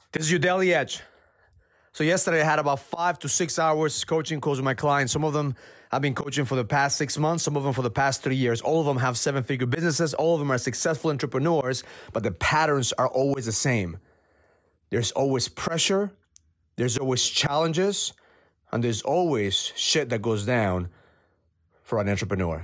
This is your Daily Edge. So yesterday I had about 5 to 6 hours coaching calls with my clients. Some of them I've been coaching for the past 6 months. Some of them for the past 3 years. All of them have 7-figure businesses. All of them are successful entrepreneurs, but the patterns are always the same. There's always pressure. There's always challenges. And there's always shit that goes down for an entrepreneur.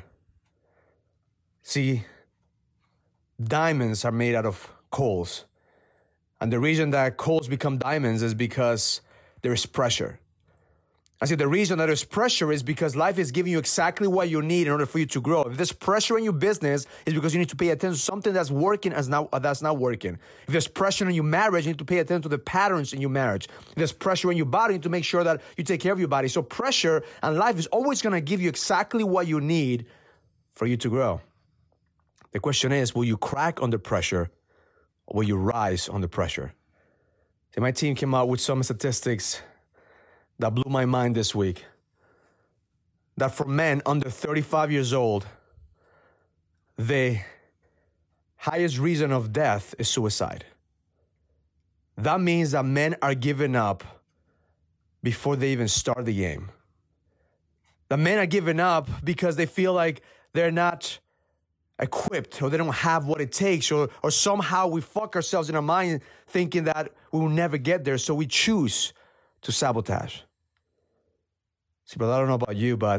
See, diamonds are made out of coals. And the reason that coals become diamonds is because there is pressure. I say the reason that there's pressure is because life is giving you exactly what you need in order for you to grow. If there's pressure in your business, it's because you need to pay attention to something that's working that's not working. If there's pressure in your marriage, you need to pay attention to the patterns in your marriage. If there's pressure in your body, you need to make sure that you take care of your body. So pressure and life is always going to give you exactly what you need for you to grow. The question is, will you crack under pressure or will you rise under pressure? See, my team came out with some statistics that blew my mind this week. That for men under 35 years old, the highest reason of death is suicide. That means that men are giving up before they even start the game. The men are giving up because they feel like they're not equipped or they don't have what it takes or somehow we fuck ourselves in our mind thinking that we will never get there, so we choose to sabotage. See, brother, I don't know about you, but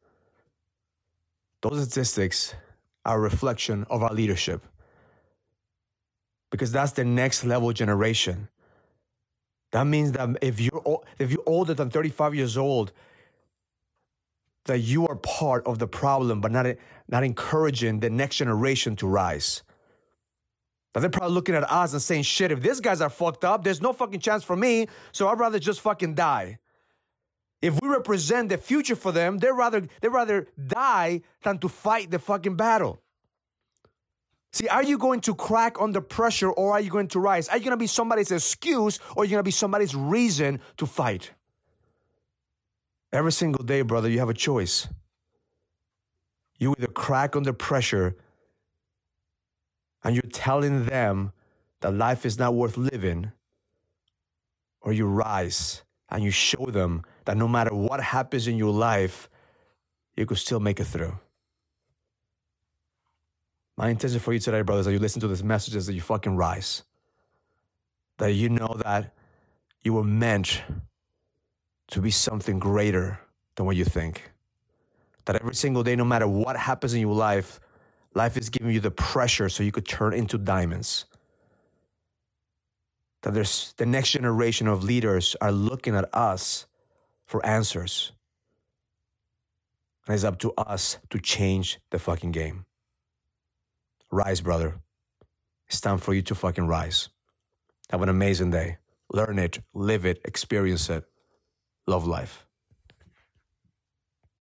those statistics are a reflection of our leadership, because that's the next level generation. That means that if you're older than 35 years old, that you are part of the problem, but not encouraging the next generation to rise. That they're probably looking at us and saying, shit, if these guys are fucked up, there's no fucking chance for me, so I'd rather just fucking die. If we represent the future for them, they'd rather die than to fight the fucking battle. See, are you going to crack under pressure or are you going to rise? Are you going to be somebody's excuse or are you going to be somebody's reason to fight? Every single day, brother, you have a choice. You either crack under pressure and you're telling them that life is not worth living, or you rise and you show them that no matter what happens in your life, you could still make it through. My intention for you today, brothers, that you listen to this message is that you fucking rise. That you know that you were meant to be something greater than what you think. That every single day, no matter what happens in your life, life is giving you the pressure so you could turn into diamonds. That there's the next generation of leaders are looking at us for answers. And it's up to us to change the fucking game. Rise, brother. It's time for you to fucking rise. Have an amazing day. Learn it, live it, experience it. Love life.